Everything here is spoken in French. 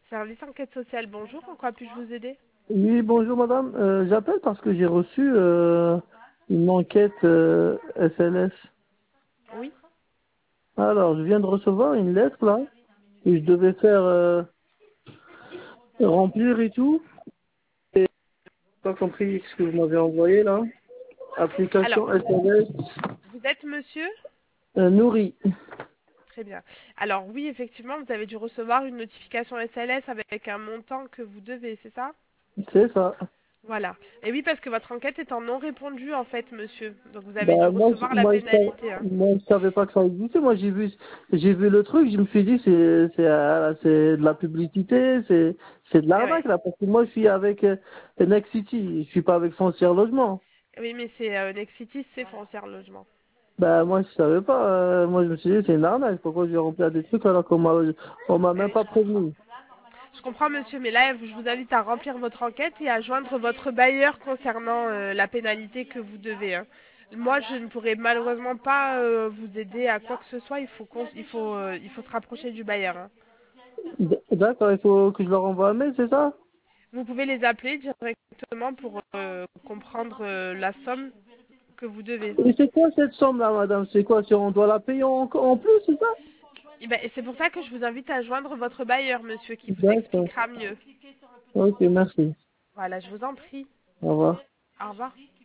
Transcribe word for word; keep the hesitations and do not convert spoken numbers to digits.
Service enquête sociale, bonjour, en quoi puis-je vous aider? Oui, bonjour madame. Euh, j'appelle parce que j'ai reçu euh, une enquête euh, S L S. Oui. Alors, je viens de recevoir une lettre là, que je devais faire euh, remplir et tout. Et j'ai pas compris ce que vous m'avez envoyé là. Alors, Application S L S vous êtes monsieur? euh, nourri. Très bien. Alors oui, effectivement, vous avez dû recevoir une notification S L S avec un montant que vous devez, c'est ça? C'est ça. Voilà. Et oui, parce que votre enquête est en non répondu, en fait, monsieur. Donc vous avez dû Bah moi, je- recevoir la moi, je savais, pénalité, hein. moi, je savais pas que ça existait. Moi, j'ai vu, j'ai vu le truc. Je me suis dit, c'est, c'est, euh, c'est de la publicité, c'est, c'est de Eh ouais. l'arnaque là. Parce que moi, je suis avec euh, Next City. Je suis pas avec Foncière Logement. Oui, mais c'est euh, Nexity, c'est foncière logement. Bah moi je savais pas, euh, moi je me suis dit c'est une arnaque, pourquoi je vais remplir des trucs alors qu'on m'a on m'a Eh même oui, pas je comprends. prévenu. Je comprends, monsieur, mais là, je vous invite à remplir votre enquête et à joindre votre bailleur concernant euh, la pénalité que vous devez, hein. Moi, je ne pourrai malheureusement pas euh, vous aider à quoi que ce soit. Il faut, cons- il faut, euh, il faut se rapprocher du bailleur, hein. D- D'accord, il faut que je leur envoie un mail, c'est ça? Vous pouvez les appeler directement pour euh, comprendre euh, la somme que vous devez. Et c'est quoi cette somme là madame? C'est quoi? C'est- On doit la payer en, en plus, c'est ça? Et ben, et c'est pour ça que je vous invite à joindre votre bailleur, monsieur, qui vous D'accord, expliquera mieux. ok, merci. Voilà, je vous en prie. Au revoir. Au revoir.